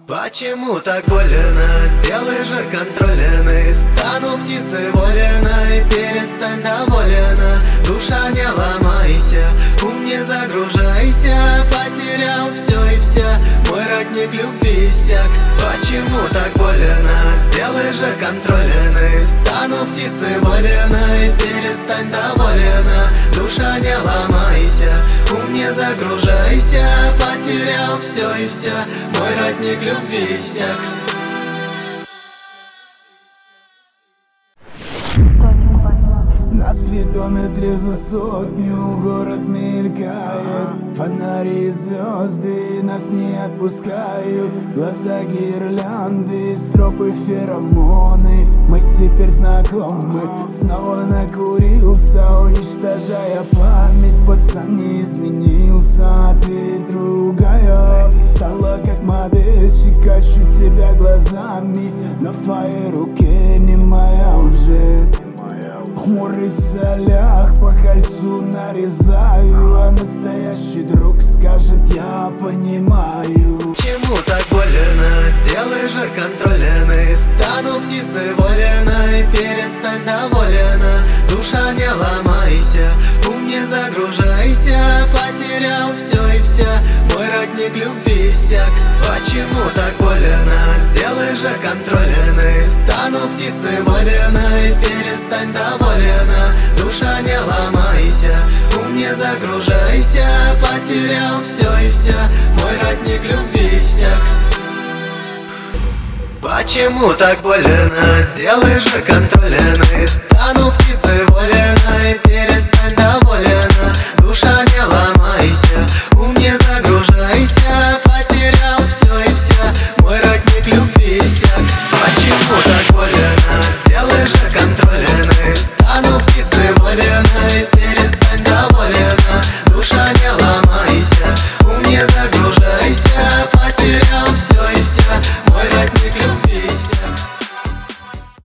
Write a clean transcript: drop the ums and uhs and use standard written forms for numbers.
Почему так больно? Сделай же контрольный. Стану птицей воленой, перестань доволена. Душа, не ломайся, ум не загружайся. Потерял все и вся, мой родник любви иссяк. Почему так больно? Сделай же контрольный. Стану птицей воленой, перестань доволена. Душа, не ломайся, ум не загружайся. Потерял все и вся, мой родник любви иссяк. На спидометре за сотню город мелькает. Фонари и звезды нас не отпускают. Глаза гирлянды, стропы феромоны. Мы теперь знакомы. Снова накурился, уничтожая память. Пацан не изменился, а ты другая. Стала как модельщик, качу тебя глазами. Но в твоей руке не моя уже. Хмурый в солях, по кольцу нарезаю. А настоящий друг скажет: я понимаю. Чему так больно? Сделай же контрольный. Стану птицей воленой, перестань доволена. Душа, не ломайся, ум не загружайся. Потерял все и вся, мой родник любви иссяк. Почему так больно? Сделай же контрольный. Стану птицей воленой, перестань доволена. Душа, не ломайся, ум не загружайся. Потерял все и вся, мой родник любви иссяк. Почему так больно? Сделай же контрольный.